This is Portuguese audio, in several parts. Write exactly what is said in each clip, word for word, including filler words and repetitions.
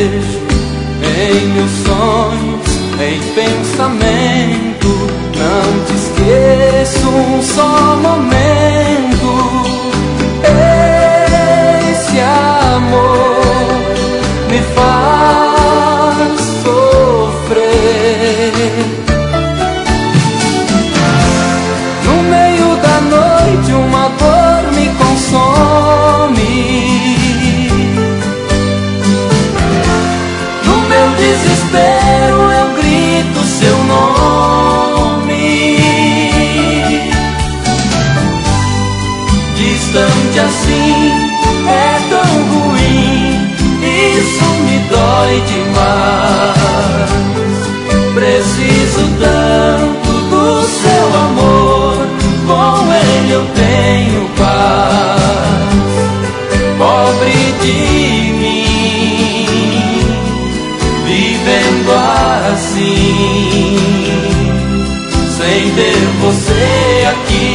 vejo em meus sonhos, em pensamento. Não te esqueço um só momento. Esse amor me faz sofrer. No meio da noite uma dor me consome. No meu desespero eu grito seu nome. Distante assim é tão ruim, isso me dói demais. Preciso tanto do seu amor, com ele eu tenho paz. Pobre de mim, vivendo assim, sem ter você aqui.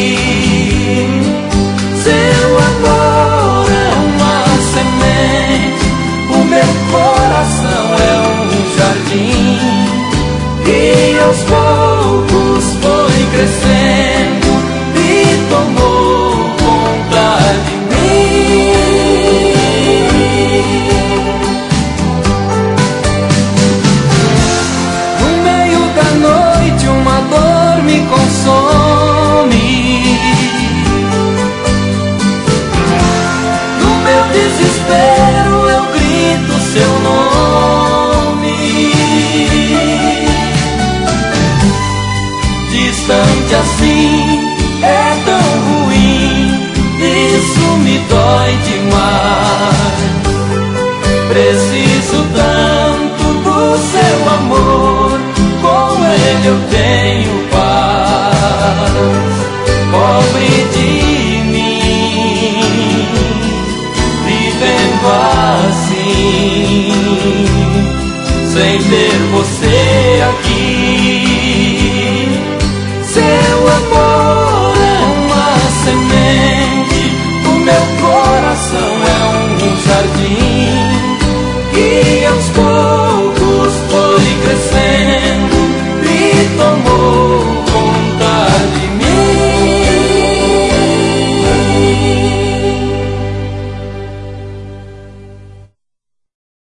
Seu amor é uma semente, o meu coração é um jardim, e aos poucos foi crescendo e tomou conta de mim. No meio da noite uma dor me consome. No meu desespero eu grito seu nome. Distante assim é tão ruim, isso me dói demais. Preciso tanto do seu amor, com ele eu tenho paz. Pobre de mim, vivendo assim, sem ter você